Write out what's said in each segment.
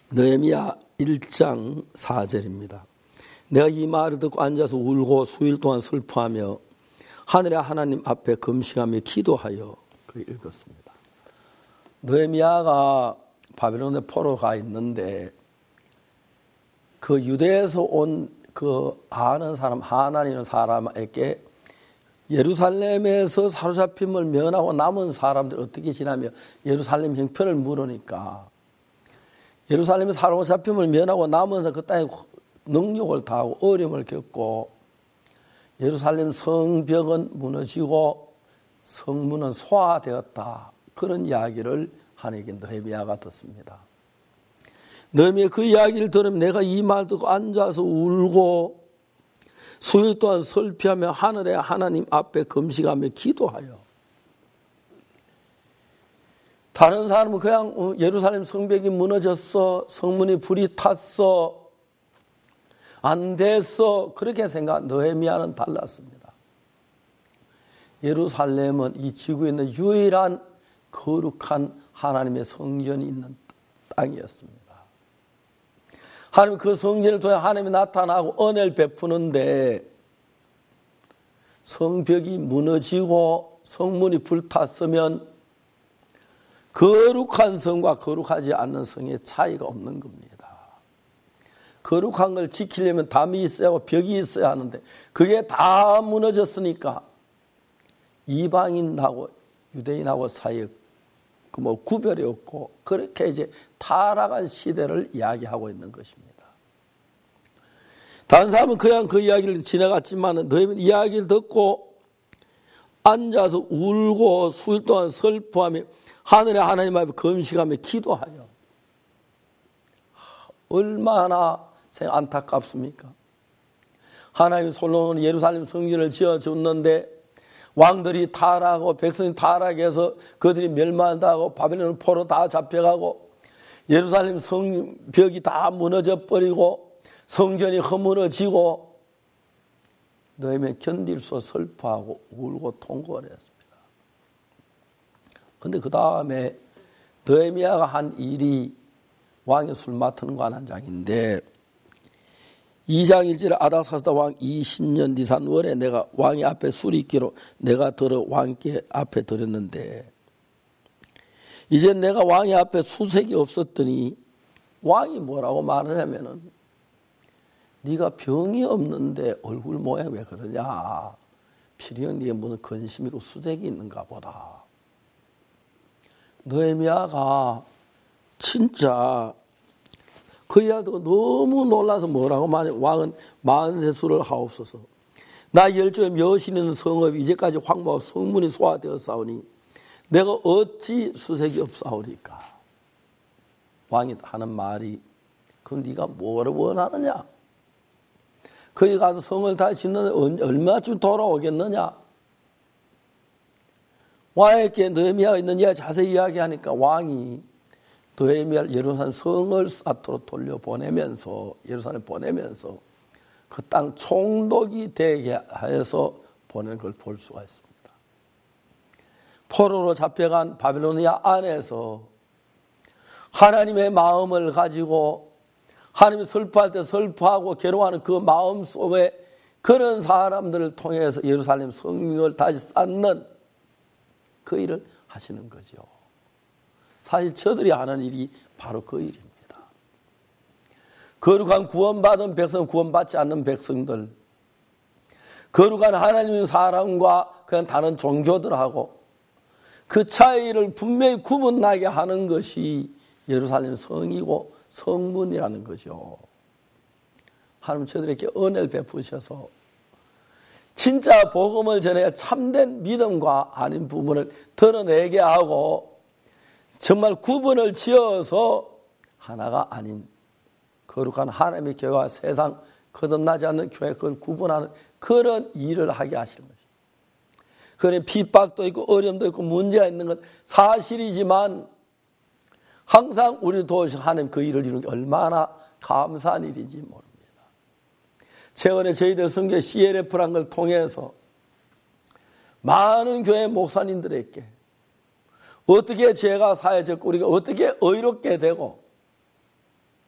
느헤미야 1장 4절입니다. 내가 이 말을 듣고 앉아서 울고 수일 동안 슬퍼하며 하늘의 하나님 앞에 금식하며 기도하여 그 읽었습니다. 느헤미야가 바벨론에 포로가 있는데 그 유대에서 온 그 아는 사람, 하나님이라는 사람에게 예루살렘에서 사로잡힘을 면하고 남은 사람들 어떻게 지나며 예루살렘 형편을 물으니까 예루살렘에 사로잡힘을 면하고 남은 사람 그 땅에 능력을 다하고 어려움을 겪고 예루살렘 성벽은 무너지고 성문은 소화되었다. 그런 이야기를 하나님께 느헤미야가 듣습니다. 느헤미야 그 이야기를 들으면 내가 이 말 듣고 앉아서 울고 수일 동안 슬피하며 하늘의 하나님 앞에 금식하며 기도하여. 다른 사람은 그냥 예루살렘 성벽이 무너졌어, 성문이 불이 탔어, 안 됐어 그렇게 생각. 느헤미야는 달랐습니다. 예루살렘은 이 지구에 있는 유일한 거룩한 하나님의 성전이 있는 땅이었습니다. 하나님 그 성전을 통해 하나님이 나타나고 은혜를 베푸는데 성벽이 무너지고 성문이 불탔으면 거룩한 성과 거룩하지 않는 성의 차이가 없는 겁니다. 거룩한 걸 지키려면 담이 있어야 하고 벽이 있어야 하는데 그게 다 무너졌으니까 이방인하고 유대인하고 사이에 구별이 없고 그렇게 이제 타락한 시대를 이야기하고 있는 것입니다. 다른 사람은 그냥 그 이야기를 지나갔지만 너희는 이야기를 듣고 앉아서 울고 수일 동안 슬퍼하며 하늘의 하나님 앞에 금식하며 기도하여. 얼마나 안타깝습니까? 하나님 솔로몬은 예루살렘 성전을 지어줬는데 왕들이 타락하고 백성이 타락해서 그들이 멸망하고 바벨론 포로 다 잡혀가고 예루살렘 성벽이 다 무너져 버리고 성전이 허물어지고 느헤미야 견딜 수 없어 슬퍼하고 울고 통곡을 했습니다. 그런데 그 다음에 느헤미야가 한 일이 왕의 술 맡는 관 한 장인데 2장 1절에 아닥사스다 왕 20년 뒤산 월에 내가 왕의 앞에 술이 있기로 내가 들어 왕께 앞에 드렸는데 이제 내가 왕의 앞에 수색이 없었더니 왕이 뭐라고 말하냐면은 네가 병이 없는데 얼굴 모양이 왜 그러냐. 필연 네가 무슨 근심이고 수색이 있는가 보다. 느헤미야가 진짜 그 이야기도 너무 놀라서 뭐라고 말해. 왕은 만세술을 하옵소서. 나 열조의 몇 있는 성읍이 이제까지 황무하고 성문이 소화되었사오니 내가 어찌 수색이 없사오리까. 왕이 하는 말이 그럼 네가 뭐를 원하느냐. 거기 가서 성을 다시 짓는데 얼마쯤 돌아오겠느냐. 왕에게 느헤미야가 있는 이야기 자세히 이야기하니까 왕이 느헤미야를 예루살렘 성을 사토로 돌려보내면서 예루살렘 보내면서 그 땅 총독이 되게 해서 보낸 걸 볼 수가 있습니다. 포로로 잡혀간 바빌로니아 안에서 하나님의 마음을 가지고 하나님이 슬퍼할 때 슬퍼하고 괴로워하는 그 마음 속에 그런 사람들을 통해서 예루살렘 성을 다시 쌓는 그 일을 하시는 거죠. 사실 저들이 하는 일이 바로 그 일입니다. 거룩한 구원받은 백성, 구원받지 않는 백성들, 거룩한 하나님의 사람과 그냥 다른 종교들하고 그 차이를 분명히 구분나게 하는 것이 예루살렘 성이고 성문이라는 거죠. 하나님 저들에게 은혜를 베푸셔서 진짜 복음을 전해 참된 믿음과 아닌 부분을 드러내게 하고 정말 구분을 지어서 하나가 아닌 거룩한 하나님의 교회와 세상 거듭나지 않는 교회 그걸 구분하는 그런 일을 하게 하시는 것입니다. 그런 핍박도 있고 어려움도 있고 문제가 있는 건 사실이지만 항상 우리 도우신 하나님 그 일을 이루는 게 얼마나 감사한 일인지 모릅니다. 최근에 저희들 선교 CLF라는 걸 통해서 많은 교회 목사님들에게 어떻게 죄가 사해졌고 우리가 어떻게 의롭게 되고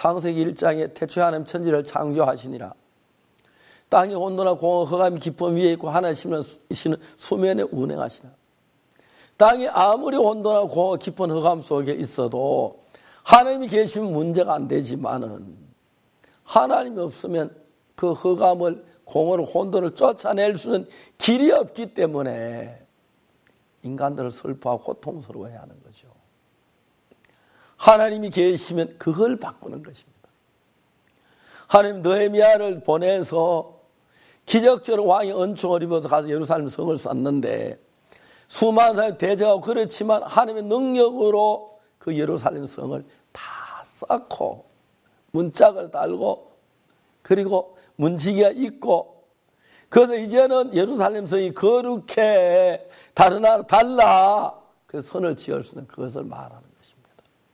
창세기 1장에 태초에 하나님 천지를 창조하시니라. 땅이 온도나 공허 흑암이 깊음 위에 있고 하나님은 수면에 운행하시나. 땅이 아무리 온도나 공허 깊은 흑암 속에 있어도 하나님이 계시면 문제가 안 되지만은 하나님이 없으면 그 흑암을 공허를 혼돈을 쫓아낼 수는 길이 없기 때문에 인간들을 슬퍼하고 고통스러워해야 하는 거죠. 하나님이 계시면 그걸 바꾸는 것입니다. 하나님 느헤미야를 보내서 기적적으로 왕이 은총을 입어서 가서 예루살렘 성을 쌓는데 수많은 사람이 대적하고 그렇지만 하나님의 능력으로 그 예루살렘 성을 다 쌓고 문짝을 달고 그리고 문지기가 있고 그래서 이제는 예루살렘 성이 거룩해 다른 나라 달라 그래서 선을 지을 수 있는 그것을 말하는 것입니다.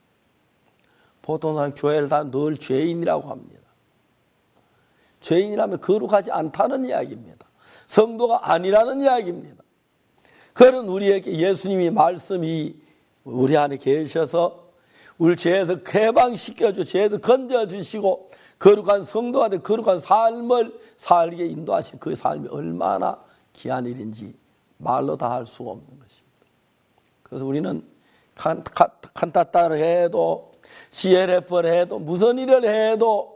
보통 사람 교회를 다 늘 죄인이라고 합니다. 죄인이라면 거룩하지 않다는 이야기입니다. 성도가 아니라는 이야기입니다. 그런 우리에게 예수님이 말씀이 우리 안에 계셔서 우리 죄에서 해방시켜주고 죄에서 건져주시고 거룩한 성도가 되 거룩한 삶을 살게 인도하신 그 삶이 얼마나 귀한 일인지 말로 다 할 수가 없는 것입니다. 그래서 우리는 칸타타를 해도 CLF를 해도 무슨 일을 해도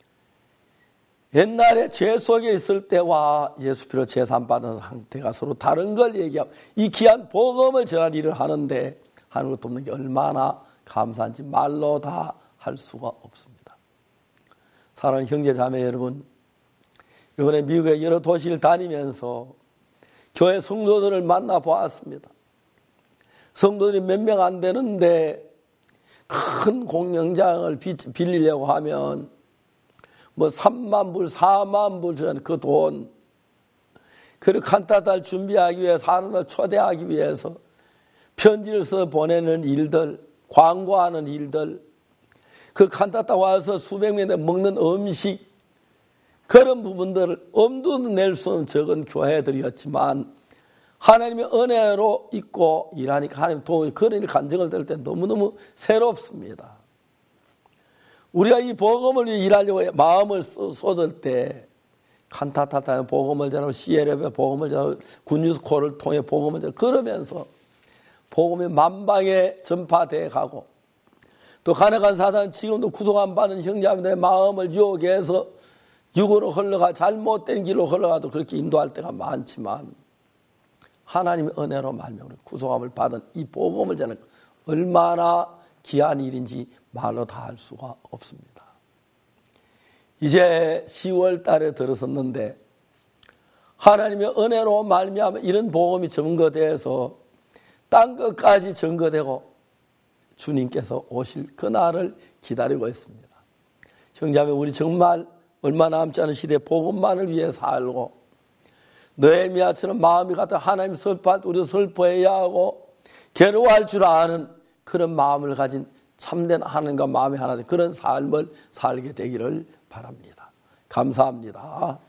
옛날에 죄 속에 있을 때와 예수 피로 제산받은 상태가 서로 다른 걸 얘기하고 이 귀한 복음을 전할 일을 하는데 하는 것도 없는 게 얼마나 감사한지 말로 다 할 수가 없습니다. 사랑하는 형제 자매 여러분, 이번에 미국의 여러 도시를 다니면서 교회 성도들을 만나보았습니다. 성도들이 몇 명 안 되는데 큰 공연장을 빌리려고 하면 뭐 3만 불, 4만 불 주는 그 돈, 그리고 칸타타를 준비하기 위해 사람을 초대하기 위해서 편지를 써 보내는 일들, 광고하는 일들, 그 칸타타 와서 수백 명이 먹는 음식, 그런 부분들을 엄두도 낼 수 없는 적은 교회들이었지만 하나님의 은혜로 있고 일하니까 하나님 도움이 그런 일 간증을 들을 때 너무너무 새롭습니다. 우리가 이 복음을 위해 일하려고 마음을 쏟을 때 칸타타타의 복음을 전하고 CLF의 복음을 전하고 굿뉴스콜을 통해 복음을 전하고 그러면서 복음이 만방에 전파되어 가고 또 가난한 사단은 지금도 구속 안 받은 형제자매들의 마음을 유혹해서 육으로 흘러가 잘못된 길로 흘러가도 그렇게 인도할 때가 많지만 하나님의 은혜로 말미암아 구속함을 받은 이 복음을 전하는 얼마나 귀한 일인지 말로 다 할 수가 없습니다. 이제 10월 달에 들어섰는데 하나님의 은혜로 말미암아 이런 복음이 증거돼서 땅 끝까지 증거되고 주님께서 오실 그날을 기다리고 있습니다. 형제자매 우리 정말 얼마 남지 않은 시대에 복음만을 위해 살고 느헤미야처럼 마음이 같아 하나님 슬퍼할 때 우리도 슬퍼해야 하고 괴로워할 줄 아는 그런 마음을 가진 참된 하나님과 마음이 하나 된 그런 삶을 살게 되기를 바랍니다. 감사합니다.